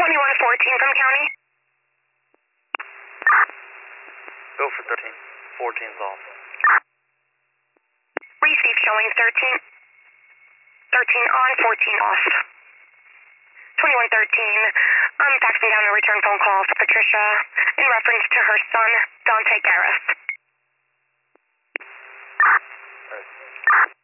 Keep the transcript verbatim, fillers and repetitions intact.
twenty-one fourteen from county. Go for thirteen. fourteen's off. Receive showing thirteen. thirteen on, fourteen off. twenty-one thirteen, I'm faxing down a return phone call for Patricia in reference to her son, Dante Garris. Right.